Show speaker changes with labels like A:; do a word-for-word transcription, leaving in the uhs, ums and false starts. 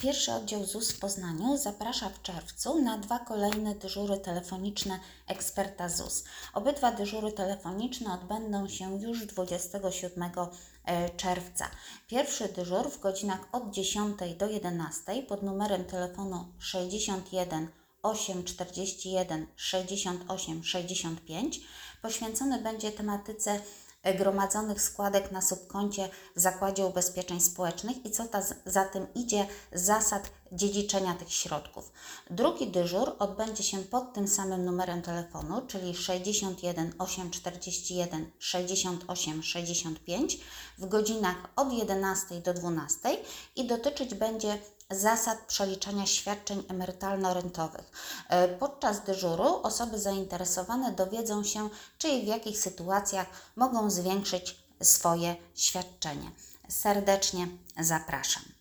A: Pierwszy oddział Z U S w Poznaniu zaprasza w czerwcu na dwa kolejne dyżury telefoniczne eksperta Z U S. Obydwa dyżury telefoniczne odbędą się już dwudziestego siódmego czerwca. Pierwszy dyżur w godzinach od dziesiątej do jedenastej pod numerem telefonu sześćdziesiąt jeden osiem czterdzieści jeden sześćdziesiąt osiem sześćdziesiąt pięć poświęcony będzie tematyce gromadzonych składek na subkoncie w Zakładzie Ubezpieczeń Społecznych i co ta, za tym idzie zasad dziedziczenia tych środków. Drugi dyżur odbędzie się pod tym samym numerem telefonu, czyli sześćdziesiąt jeden osiem czterdzieści jeden sześćdziesiąt osiem sześćdziesiąt pięć w godzinach od jedenastej do dwunastej i dotyczyć będzie zasad przeliczania świadczeń emerytalno-rentowych. Podczas dyżuru osoby zainteresowane dowiedzą się, czy i w jakich sytuacjach mogą zwiększyć swoje świadczenie. Serdecznie zapraszam.